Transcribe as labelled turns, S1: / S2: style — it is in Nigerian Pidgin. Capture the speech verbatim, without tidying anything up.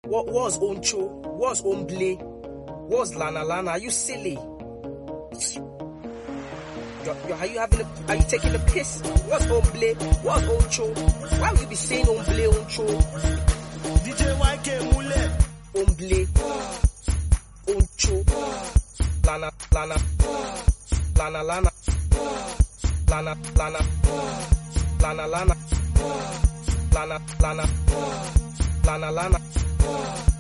S1: What was oncho? What's omble? What's lana lana? Are you silly? You're, you're, are you having a, are you taking a piss? What's omble? What's oncho? Why would you be saying omble, oncho?
S2: D J Y K Mule.
S1: Omble, oncho, lana lana, lana lana, lana lana, lana lana, lana lana, lana lana.